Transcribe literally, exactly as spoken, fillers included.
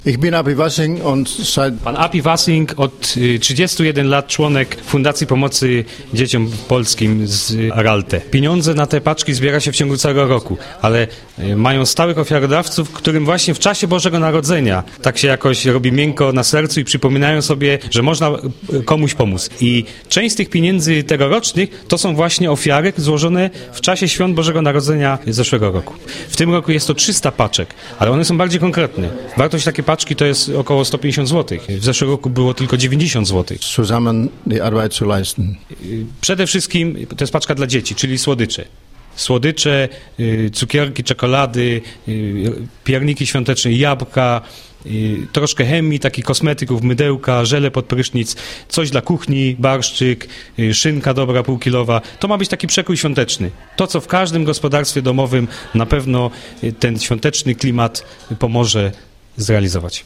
Ich bin Abi Wassing und seit... Pan Api Wassing od trzydziestu jeden lat członek Fundacji Pomocy Dzieciom Polskim z Aralte. Pieniądze na te paczki zbiera się w ciągu całego roku, ale mają stałych ofiarodawców, którym właśnie w czasie Bożego Narodzenia tak się jakoś robi miękko na sercu i przypominają sobie, że można komuś pomóc. I część z tych pieniędzy tegorocznych to są właśnie ofiary złożone w czasie świąt Bożego Narodzenia zeszłego roku. W tym roku jest to trzysta paczek, ale one są bardziej konkretne. Wartość takiej paczki to jest około sto pięćdziesiąt złotych. W zeszłym roku było tylko dziewięćdziesiąt złotych. Zusammen die Arbeit zu leisten. Przede wszystkim to jest paczka dla dzieci, czyli słodycze. Słodycze, cukierki, czekolady, pierniki świąteczne, jabłka, troszkę chemii, takich kosmetyków, mydełka, żele pod prysznic, coś dla kuchni, barszczyk, szynka dobra półkilowa. To ma być taki przekrój świąteczny. To, co w każdym gospodarstwie domowym na pewno ten świąteczny klimat pomoże zrealizować.